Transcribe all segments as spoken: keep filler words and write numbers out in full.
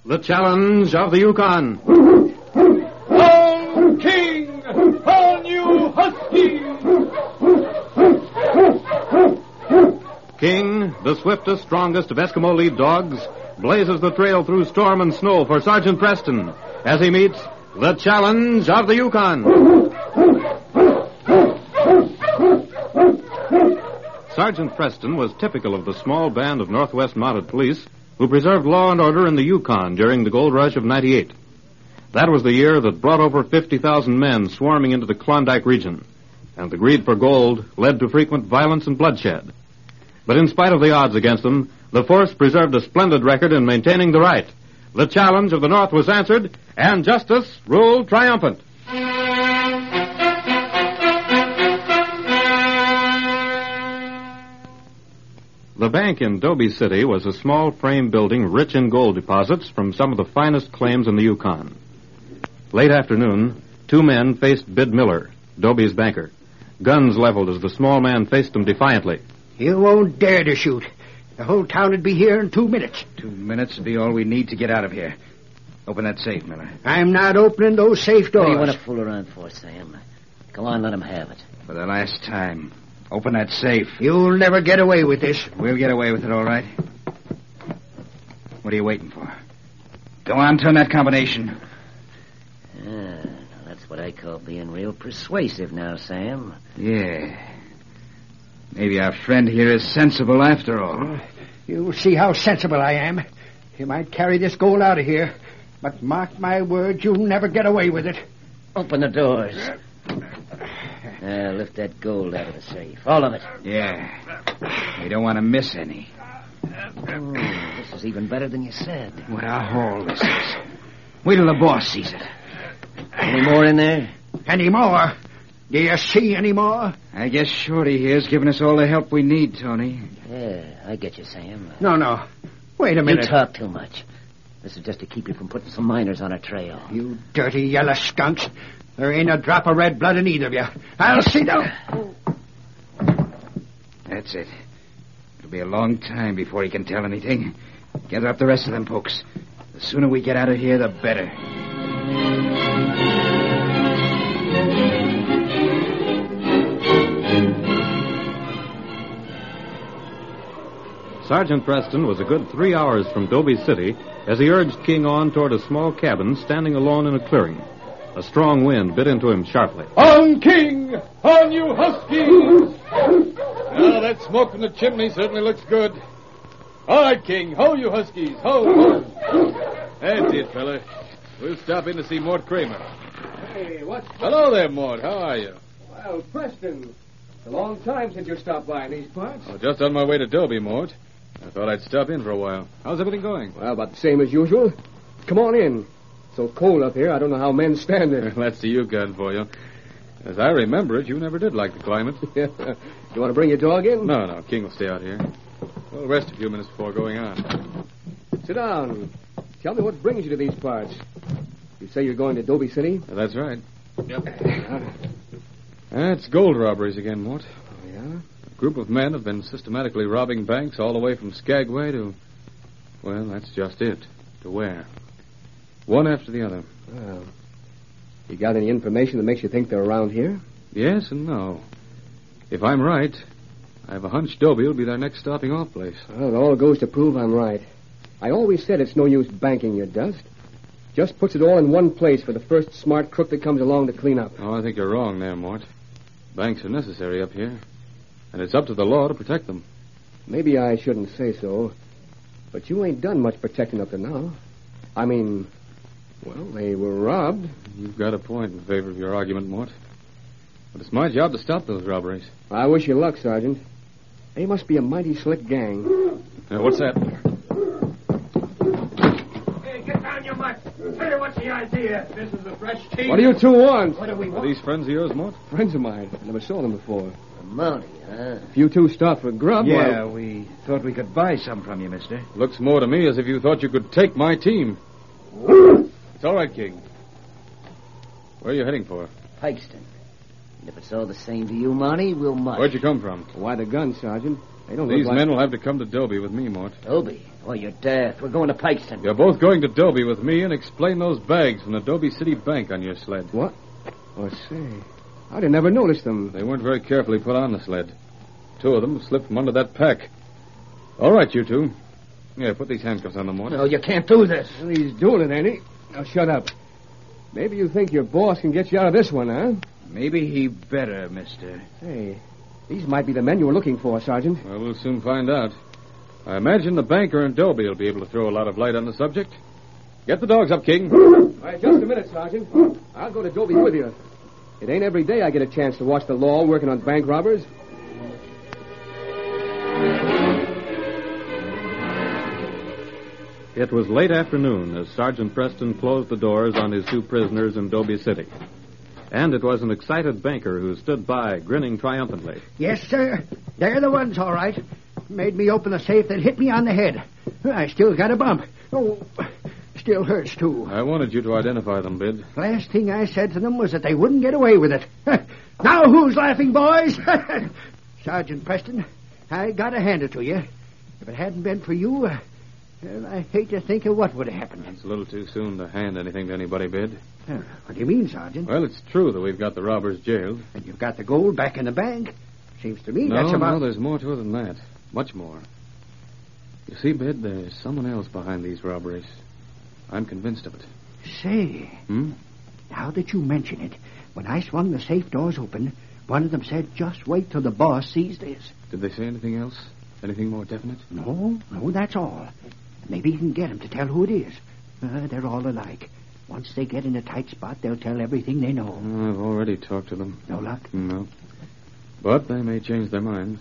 The Challenge of the Yukon. On King! On you Huskies! King, the swiftest, strongest of Eskimo lead dogs, blazes the trail through storm and snow for Sergeant Preston as he meets the Challenge of the Yukon. Sergeant Preston was typical of the small band of Northwest Mounted Police who preserved law and order in the Yukon during the gold rush of ninety-eight. That was the year that brought over fifty thousand men swarming into the Klondike region, and the greed for gold led to frequent violence and bloodshed. But in spite of the odds against them, the force preserved a splendid record in maintaining the right. The challenge of the North was answered, and justice ruled triumphant. The bank in Dobie City was a small frame building rich in gold deposits from some of the finest claims in the Yukon. Late afternoon, two men faced Bid Miller, Dobie's banker. Guns leveled as the small man faced them defiantly. You won't dare to shoot. The whole town would be here in two minutes. Two minutes would be all we need to get out of here. Open that safe, Miller. I'm not opening those safe doors. What do you want to fool around for, Sam? Go on, let him have it. For the last time. Open that safe. You'll never get away with this. We'll get away with it, all right. What are you waiting for? Go on, turn that combination. Ah, that's what I call being real persuasive now, Sam. Yeah. Maybe our friend here is sensible after all. Uh, you'll see how sensible I am. You might carry this gold out of here, but mark my words, you'll never get away with it. Open the doors. Uh, lift that gold out of the safe. All of it. Yeah. We don't want to miss any. Oh, this is even better than you said. What a haul this is. Wait till the boss sees it. Any more in there? Any more? Do you see any more? I guess Shorty here's given us all the help we need, Tony. Yeah, I get you, Sam. No, no. Wait a minute. You talk too much. This is just to keep you from putting some miners on our trail. You dirty yellow skunks. There ain't a drop of red blood in either of you. I'll see them. That's it. It'll be a long time before he can tell anything. Gather up the rest of them, folks. The sooner we get out of here, the better. Sergeant Preston was a good three hours from Dobie City as he urged King on toward a small cabin standing alone in a clearing. A strong wind bit into him sharply. On King! On you Huskies! Now, that smoke from the chimney certainly looks good. All right, King. Ho, you Huskies. Ho, ho. That's it, fella. We'll stop in to see Mort Kramer. Hey, what? Hello there, Mort. How are you? Well, Preston, it's a long time since you stopped by in these parts. Oh, just on my way to Dobie, Mort. I thought I'd stop in for a while. How's everything going? Well, about the same as usual. Come on in. So cold up here, I don't know how men stand it. That's the Yukon for you. As I remember it, you never did like the climate. You want to bring your dog in? No, no. King will stay out here. We'll rest a few minutes before going on. Sit down. Tell me what brings you to these parts. You say you're going to Dobie City? Uh, that's right. Yep. That's gold robberies again, Mort. Oh, yeah? A group of men have been systematically robbing banks all the way from Skagway to... Well, that's just it. To where? One after the other. Well, you got any information that makes you think they're around here? Yes and no. If I'm right, I have a hunch Dobie will be their next stopping off place. Well, it all goes to prove I'm right. I always said it's no use banking your dust. Just puts it all in one place for the first smart crook that comes along to clean up. Oh, I think you're wrong there, Mort. Banks are necessary up here, and it's up to the law to protect them. Maybe I shouldn't say so, but you ain't done much protecting up to now. I mean... Well, they were robbed. You've got a point in favor of your argument, Mort. But it's my job to stop those robberies. I wish you luck, Sergeant. They must be a mighty slick gang. Uh, what's that? Hey, get down your mutt. Tell you what's the idea. This is a fresh team. What do you two want? What do we Are want? these friends of yours, Mort? Friends of mine. Never saw them before. A Mountie, huh? If you two stop for grub, Yeah, well... we thought we could buy some from you, mister. Looks more to me as if you thought you could take my team. It's all right, King. Where are you heading for? Pikeston. And if it's all the same to you, Monty, we'll mush. Where'd you come from? Why the gun, Sergeant? They don't These look like... men will have to come to Dobie with me, Mort. Dobie? Oh, you're daft. We're going to Pikeston. You're both going to Dobie with me and explain those bags from the Dobie City Bank on your sled. What? Oh, say. I'd have never noticed them. They weren't very carefully put on the sled. Two of them slipped from under that pack. All right, you two. Yeah, put these handcuffs on them, Mort. No, you can't do this. Well, he's doing it, ain't he? Now, shut up. Maybe you think your boss can get you out of this one, huh? Maybe he better, mister. Hey, these might be the men you were looking for, Sergeant. Well, we'll soon find out. I imagine the banker in Dobie will be able to throw a lot of light on the subject. Get the dogs up, King. All right, just a minute, Sergeant. I'll go to Dobie with you. It ain't every day I get a chance to watch the law working on bank robbers. It was late afternoon as Sergeant Preston closed the doors on his two prisoners in Dobie City. And it was an excited banker who stood by, grinning triumphantly. Yes, sir. They're the ones, all right. Made me open the safe that hit me on the head. I still got a bump. Oh, still hurts, too. I wanted you to identify them, Bid. Last thing I said to them was that they wouldn't get away with it. Now who's laughing, boys? Sergeant Preston, I gotta hand it to you. If it hadn't been for you, uh, well, I hate to think of what would have happened. It's a little too soon to hand anything to anybody, Bid. Uh, what do you mean, Sergeant? Well, it's true that we've got the robbers jailed. And you've got the gold back in the bank. Seems to me No, that's about... no, there's more to it than that. Much more. You see, Bid, there's someone else behind these robberies. I'm convinced of it. Say, Hmm? now that you mention it, when I swung the safe doors open, one of them said, just wait till the boss sees this. Did they say anything else? Anything more definite? No, no, that's all. Maybe you can get them to tell who it is. Uh, they're all alike. Once they get in a tight spot, they'll tell everything they know. Oh, I've already talked to them. No luck? No. But they may change their minds.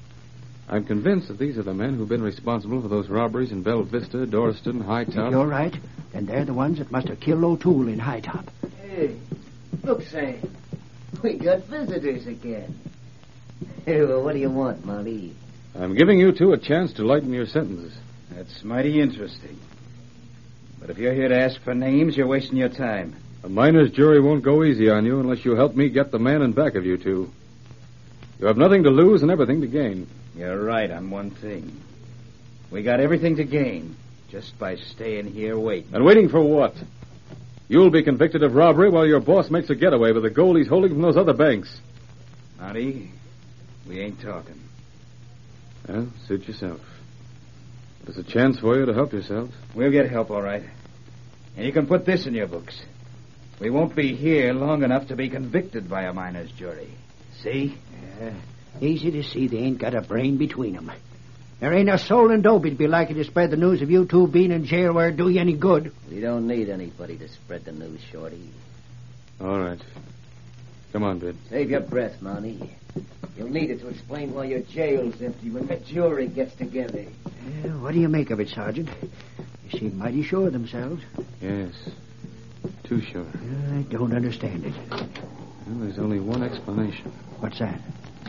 I'm convinced that these are the men who've been responsible for those robberies in Belle Vista, Doriston, High Top. You're right. And they're the ones that must have killed O'Toole in High Top. Hey, look, say, we got visitors again. Hey, well, what do you want, Monty? I'm giving you two a chance to lighten your sentences. That's mighty interesting. But if you're here to ask for names, you're wasting your time. A miner's jury won't go easy on you unless you help me get the man in back of you two. You have nothing to lose and everything to gain. You're right on one thing. We got everything to gain just by staying here waiting. And waiting for what? You'll be convicted of robbery while your boss makes a getaway with the gold he's holding from those other banks. Monty, we ain't talking. Well, suit yourself. There's a chance for you to help yourself. We'll get help, all right. And you can put this in your books. We won't be here long enough to be convicted by a miner's jury. See? Yeah, easy to see they ain't got a brain between them. There ain't a soul in Dobie to be likely to spread the news of you two being in jail where it do you any good. We don't need anybody to spread the news, Shorty. All right. Come on, Bid. Save your breath, Monty. You'll need it to explain why your jail's empty when the jury gets together. Yeah, what do you make of it, Sergeant? They seem mighty sure of themselves. Yes. Too sure. I don't understand it. Well, there's only one explanation. What's that?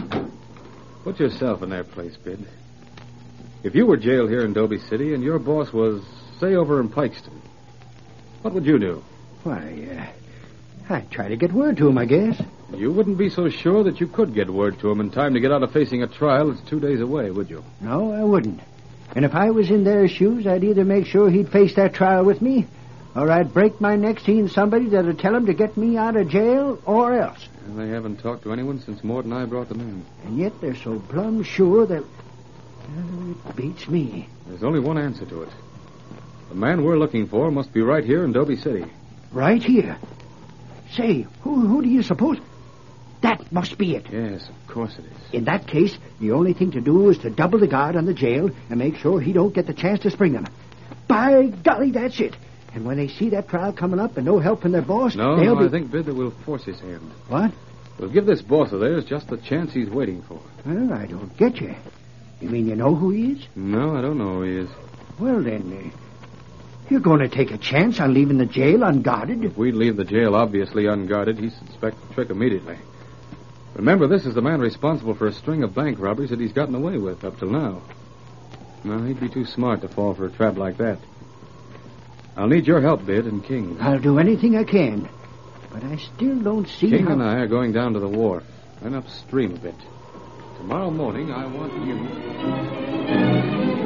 Put yourself in their place, Bid. If you were jailed here in Dobie City and your boss was, say, over in Pikeston, what would you do? Why, uh, I'd try to get word to him, I guess. You wouldn't be so sure that you could get word to him in time to get out of facing a trial that's two days away, would you? No, I wouldn't. And if I was in their shoes, I'd either make sure he'd face that trial with me, or I'd break my neck seeing somebody that'd tell him to get me out of jail, or else. And they haven't talked to anyone since Mort and I brought them in. And yet they're so plumb sure that... Uh, it beats me. There's only one answer to it. The man we're looking for must be right here in Dobie City. Right here? Say, who, who do you suppose... That must be it. Yes, of course it is. In that case, the only thing to do is to double the guard on the jail and make sure he don't get the chance to spring them. By golly, that's it. And when they see that trial coming up and no help from their boss, No, they'll no, be... I think, Bid, that we'll force his hand. What? We'll give this boss of theirs just the chance he's waiting for. Well, I don't get you. You mean you know who he is? No, I don't know who he is. Well, then, uh, you're going to take a chance on leaving the jail unguarded? If we'd leave the jail obviously unguarded, he'd suspect the trick immediately. Remember, this is the man responsible for a string of bank robberies that he's gotten away with up till now. No, he'd be too smart to fall for a trap like that. I'll need your help, Bid, and King. I'll do anything I can. but I still don't see King how... and I are going down to the wharf, and upstream a bit. Tomorrow morning, I want you...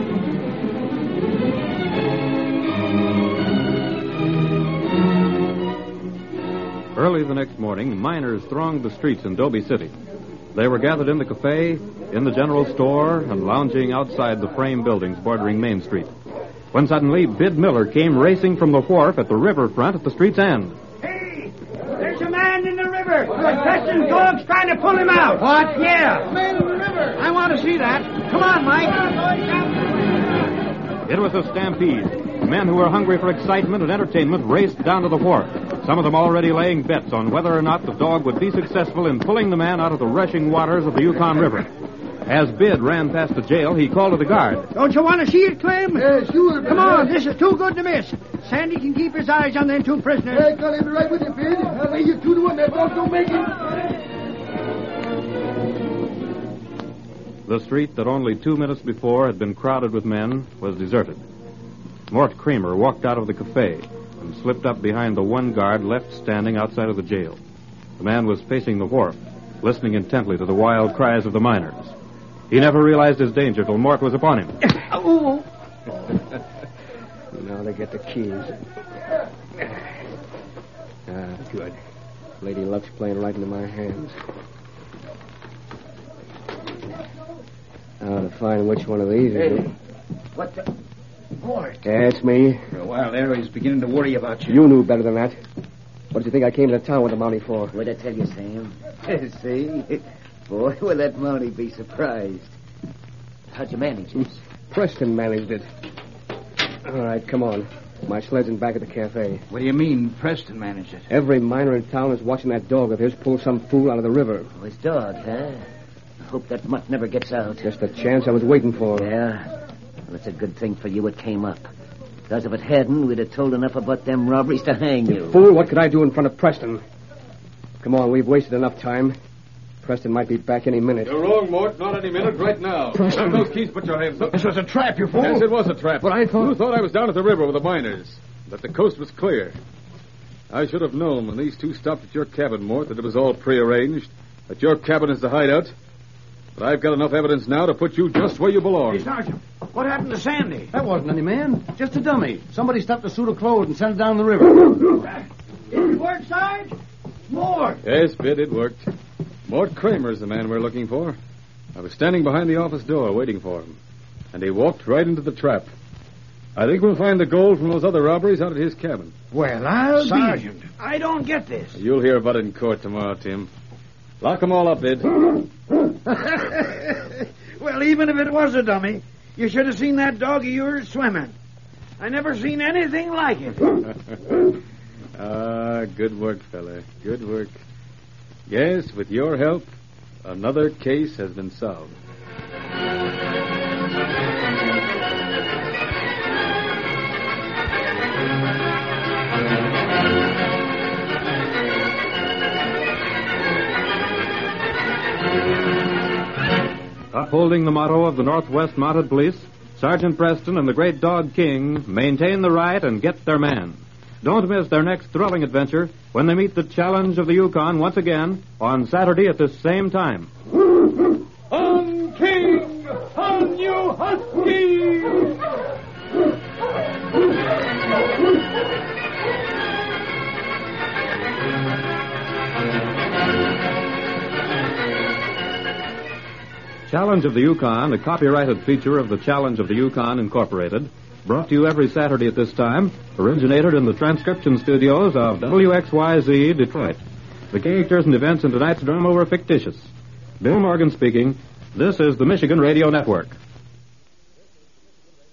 Early the next morning, miners thronged the streets in Dobie City. They were gathered in the cafe, in the general store, and lounging outside the frame buildings bordering Main Street. When suddenly, Bid Miller came racing from the wharf at the riverfront at the street's end. Hey! There's a man in the river! Preston's dog's trying to pull him out! What? Yeah! Man in the river! I want to see that. Come on, Mike! It was a stampede. Men who were hungry for excitement and entertainment raced down to the wharf, some of them already laying bets on whether or not the dog would be successful in pulling the man out of the rushing waters of the Yukon River. As Bid ran past the jail, he called to the guard. Don't you want to see it, Clem? Yeah, sure. Come on, this is too good to miss. Sandy can keep his eyes on them two prisoners. Hey, I'll be right with you, Bid. I'll lay you two to one. That dog don't make it. The street that only two minutes before had been crowded with men was deserted. Mort Kramer walked out of the cafe and slipped up behind the one guard left standing outside of the jail. The man was facing the wharf, listening intently to the wild cries of the miners. He never realized his danger till Mort was upon him. Oh! Now they get the keys. Ah, good. Lady Luck's playing right into my hands. Now to find which one of these is it. What the... Mort. Yeah, it's me. For a while there, he's beginning to worry about you. You knew better than that. What did you think I came to town with the Mountie for? What'd I tell you, Sam? See? Boy, will that Mountie be surprised. How'd you manage this? Preston managed it. All right, come on. My sled's in back at the cafe. What do you mean, Preston managed it? Every miner in town is watching that dog of his pull some fool out of the river. Oh, his dog, huh? I hope that mutt never gets out. Just the chance I was waiting for. Yeah? Well, it's a good thing for you it came up. Because if it hadn't, we'd have told enough about them robberies to hang you. Fool, what could I do in front of Preston? Come on, we've wasted enough time. Preston might be back any minute. You're wrong, Mort. Not any minute. Right now. Preston. Those keys, put your hands up. This was a trap, you fool. Yes, it was a trap. But I thought... You thought I was down at the river with the miners. That the coast was clear. I should have known when these two stopped at your cabin, Mort, that it was all prearranged. That your cabin is the hideout. But I've got enough evidence now to put you just where you belong. Hey, Sergeant, what happened to Sandy? That wasn't any man. Just a dummy. Somebody stuffed a suit of clothes and sent it down the river. Did it work, Sarge? More. Yes, Bid, it worked. Mort Kramer's the man we're looking for. I was standing behind the office door waiting for him. And he walked right into the trap. I think we'll find the gold from those other robberies out at his cabin. Well, I'll Sergeant, be... I don't get this. You'll hear about it in court tomorrow, Tim. Lock them all up, Bid. Well, even if it was a dummy, you should have seen that dog of yours swimming. I never seen anything like it. Ah, good work, fella. Good work. Yes, with your help, another case has been solved. Upholding the motto of the Northwest Mounted Police, Sergeant Preston and the great dog King maintain the right and get their man. Don't miss their next thrilling adventure when they meet the challenge of the Yukon once again on Saturday at this same time. On King! On you Huskies! Challenge of the Yukon, a copyrighted feature of the Challenge of the Yukon Incorporated, brought to you every Saturday at this time, originated in the transcription studios of W X Y Z, Detroit. The characters and events in tonight's drama were fictitious. Bill Morgan speaking. This is the Michigan Radio Network.